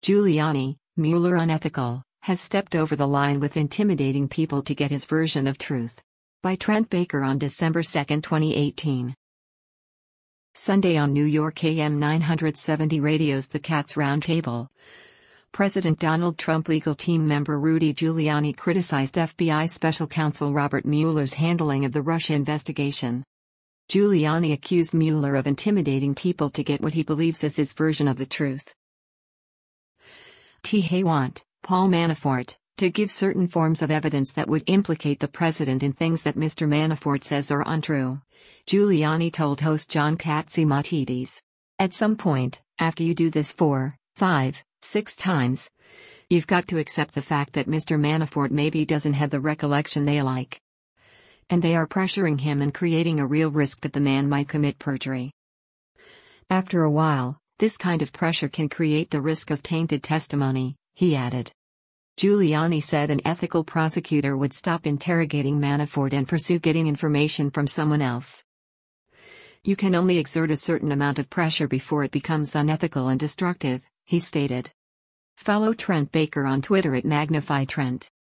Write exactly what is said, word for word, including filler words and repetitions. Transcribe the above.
Giuliani, Mueller unethical, has stepped over the line with intimidating people to get his version of truth. By Trent Baker on December second, twenty eighteen. Sunday on New York A M nine seventy Radio's The Cats Roundtable. President Donald Trump legal team member Rudy Giuliani criticized F B I Special Counsel Robert Mueller's handling of the Russia investigation. Giuliani accused Mueller of intimidating people to get what he believes is his version of the truth. He want Paul Manafort to give certain forms of evidence that would implicate the president in things that Mister Manafort says are untrue, Giuliani told host John Catsimatidis. At some point, after you do this four, five, six times, you've got to accept the fact that Mister Manafort maybe doesn't have the recollection they like. And they are pressuring him and creating a real risk that the man might commit perjury. After a while, this kind of pressure can create the risk of tainted testimony, he added. Giuliani said an ethical prosecutor would stop interrogating Manafort and pursue getting information from someone else. You can only exert a certain amount of pressure before it becomes unethical and destructive, he stated. Follow Trent Baker on Twitter at Magnify Trent.